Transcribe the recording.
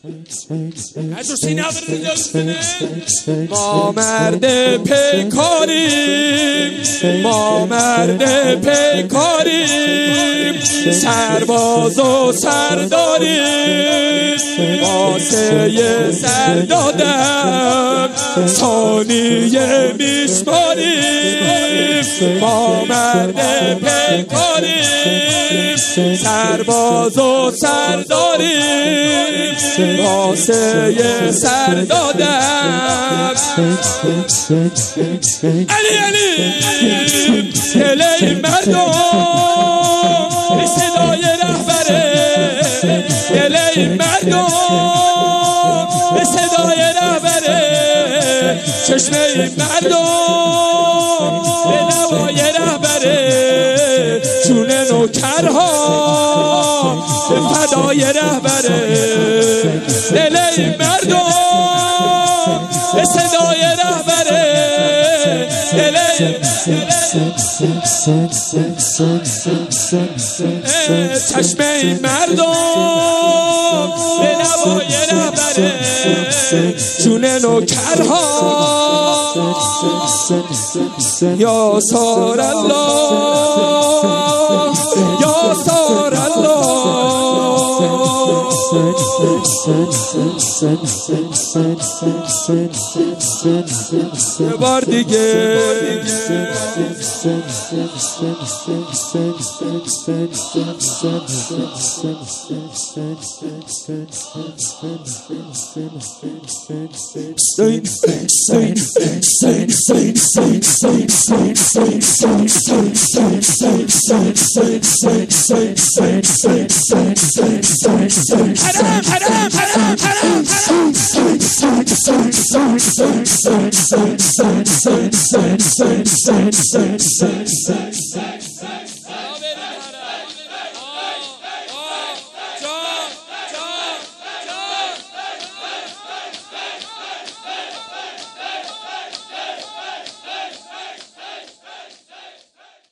ما مرد پیکاریم، ما مرد پیکاریم، سرباز و سرداریم، واسه سر دادم ثانیه میشماریم. ما مرد پیکاریم، سرباز و سرداریم، واسه سر دادم. علی علی دل مردم به صدای رهبره، دل مردم به صدای رهبره، چشم مردم به نوای رهبره، جون نوکرها به فدای رهبره، دل مردم به صدای رهبره، دل چشم مردم به نوای رهبره، جون نوکرها یا سار الله، یا سار الله. یه بار دیگه حرام